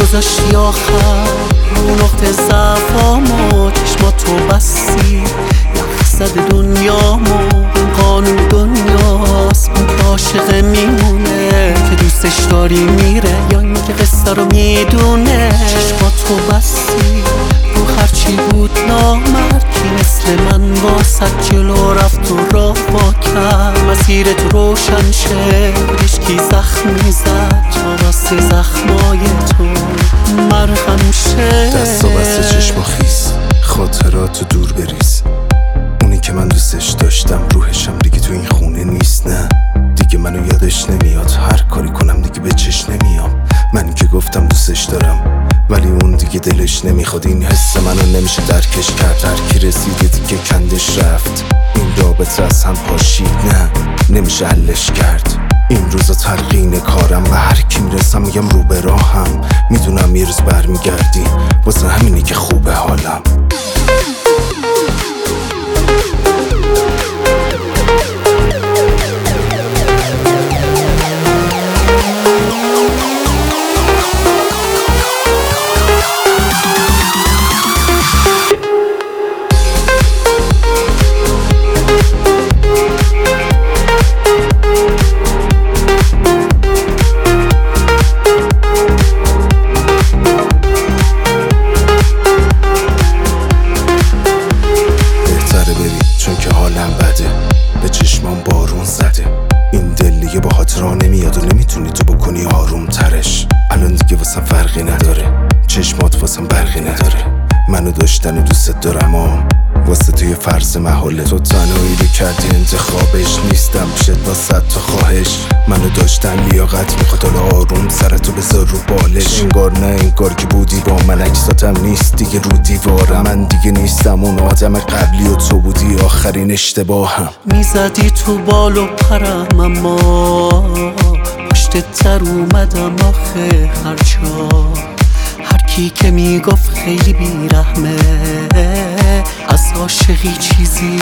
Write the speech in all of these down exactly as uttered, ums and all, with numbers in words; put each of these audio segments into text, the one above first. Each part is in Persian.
گذاشتی آخر رو نقطه ضعفامو، چشماتو بستی یخزد دنیامو. این قانون دنیاست، اون که عاشق میمونه که دوستش داری میره یا اینکه قصه رو میدونه. چشماتو بستی رو هرچی بود نامرکی مثل من واسه جلو رفت و راه با کرد. مسیرت روشن شه هیچکی زخم میزد تا واسه زخمای تو مرهم شه. دستا بسته چشما خیز خاطراتو دور بریز. اونی که من دوستش داشتم روحشم دیگه تو این خونه نیست. نه دیگه منو یادش نمیاد، هر کاری کنم دیگه به چش نمیام. من که گفتم دوستش دارم ولی اون دیگه دلش نمیخواد. این حس منو نمیشه درکش کرد، هر کی رسیده دیگه کندش رفت. این رابطه از هم پاشید، نه نمیشه حلش کرد. این روزا تلقین کارم و هر کی میرسم میگم رو به راهم. میدونم یه روز برمیگردی واسه همینی که خوبه حالم. به چشمام بارون زده، این دل دیگه با خاطرها نمیاد و نمیتونی تو بکنی آروم ترش. الان دیگه واسم فرقی نداره، چشمات واسم برقی نداره. منو داشتن و دوست دارم و واسه توی فرض محاله. تو تنهایی رو کردی انتخابش، نیستم پیشت با صد تا خواهش. منو داشتن لیاقت میخواد، حالا آروم سرتو بذار رو بالش. انگار نه انگار که بودی با من، اکساتم نیست دیگه رو دیوارم. من دیگه نیستم اون آدم قبلی و تو بودی آخرین اشتباهم. میزدی تو بال و پرم اما پشت تر اومدم آخه هر جا. هر کی که میگفت خیلی بیرحمه از عاشقی چیزی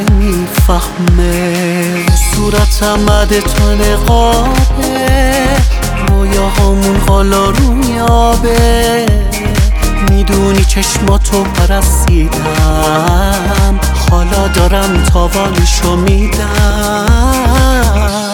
نمیفهمه. صورتم عده تو نقابه، رویاهامون حالا روی آبه. میدونی چشماتو پرستیدم، حالا دارم تاوانشو میدم.